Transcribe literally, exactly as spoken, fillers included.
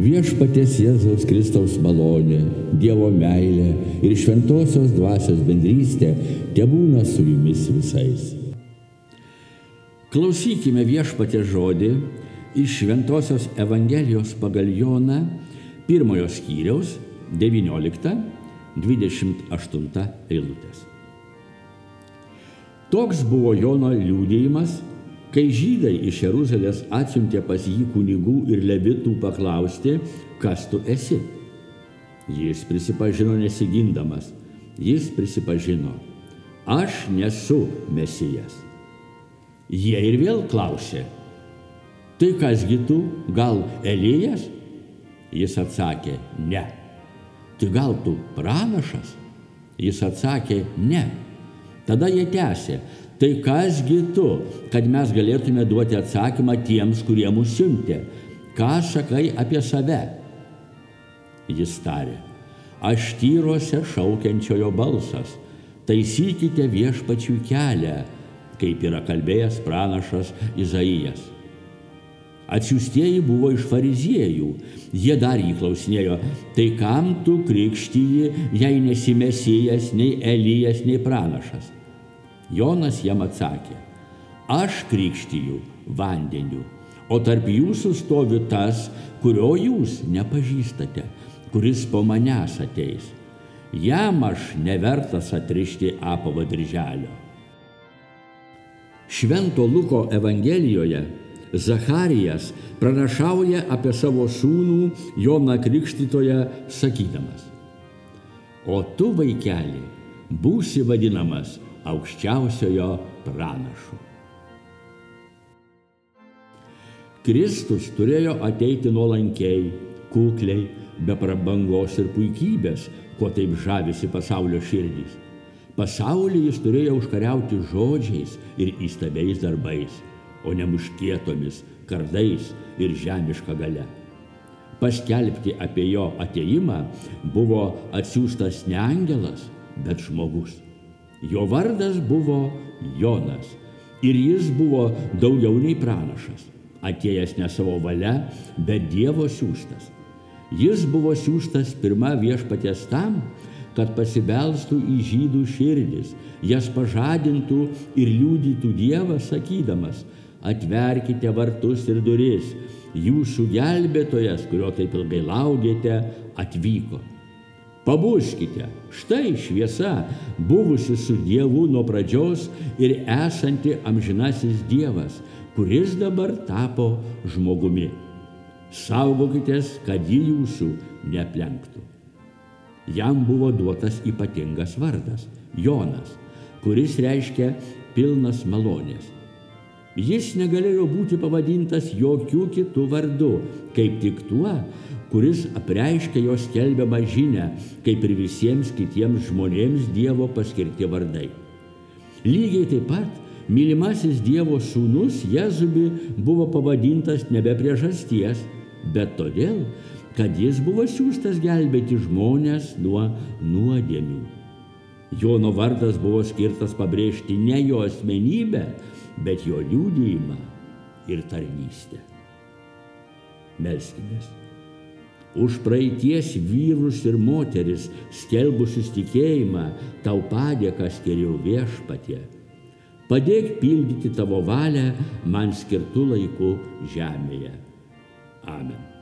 Viešpaties Jėzaus Kristaus malonė, Dievo meilė ir šventosios dvasios bendrystė tebūna su jumis visais. Klausykime Viešpaties žodį iš Šventosios Evangelijos pagal Joną, pirmojo skyriaus, devyniolikta dvidešimt aštunta eilutės. Toks buvo Jono liudijimas, kai žydai iš Jeruzalės atsiuntė pas jį kunigų ir levitų paklausti, kas tu esi. Jis prisipažino nesigindamas, jis prisipažino, aš nesu Mesijas. Jie ir vėl klausė, tai kasgi tu, gal Elijas? Jis atsakė, ne. Tai gal tu pranašas? Jis atsakė, ne. Tada jie tęsė, tai kasgi tu, kad mes galėtume duoti atsakymą tiems, kurie mus siuntė. Ką sakai apie save? Jis tarė, aš tyruose šaukiančiojo balsas, taisykite viešpačiui kelią, kaip yra kalbėjęs pranašas Izaijas. Atsiųstieji buvo iš fariziejų, jie dar jį klausinėjo, tai kam tu krikštiji, jei nesi Mesijas, nei Elijas, nei pranašas? Jonas jam atsakė, aš krikštiju vandeniu, o tarp jūsų stovi tas, kurio jūs nepažįstate, kuris po manęs ateis. Jam aš nevertas atrišti apavo dirželio. Švento Luko Evangelijoje Zacharijas pranašauja apie savo sūnų Joną Krikštytoją sakydamas, o tu, vaikeli, būsi vadinamas aukščiausiojo pranašu. Kristus turėjo ateiti nuolankiai, kukliai, be prabangos ir puikybės, kuo taip žavisi pasaulio širdys. Pasaulį jis turėjo užkariauti žodžiais ir įstabiais darbais, o ne muškietomis, kardais ir žemiška galia. Paskelbti apie jo atėjimą buvo atsiųstas ne angelas, bet žmogus. Jo vardas buvo Jonas ir jis buvo daugiau nei pranašas, atėjęs ne savo valia, bet Dievo siųstas. Jis buvo siųstas pirma Viešpaties tam, kad pasibelstų į žydų širdis, jas pažadintų ir liudytų Dievą, sakydamas, atverkite vartus ir duris, jūsų gelbėtojas, kurio taip ilgai laukėte, atvyko. Pabuskite, štai šviesa, buvusi su Dievu nuo pradžios ir esanti amžinasis Dievas, kuris dabar tapo žmogumi. Saugokitės, kad ji jūsų neaplenktų. Jam buvo duotas ypatingas vardas – Jonas, kuris reiškia pilnas malonės. Jis negalėjo būti pavadintas jokių kitų vardu, kaip tik tuo, kuris apreiškia jo skelbiamą žinią, kaip ir visiems kitiems žmonėms Dievo paskirti vardai. Lygiai taip pat mylimasis Dievo sūnus Jėzumi buvo pavadintas nebe priežasties, bet todėl, kad jis buvo siųstas gelbėti žmones nuo nuodėmių. Jono vardas buvo skirtas pabrėžti ne jo asmenybę, bet jo liudijimą ir tarnystę. Melskimės. Už praeities vyrus ir moteris, skelbusius tikėjimą, tau padėką skiriu Viešpatie. Padėk pildyti tavo valią man skirtu laiku žemėje. Amen.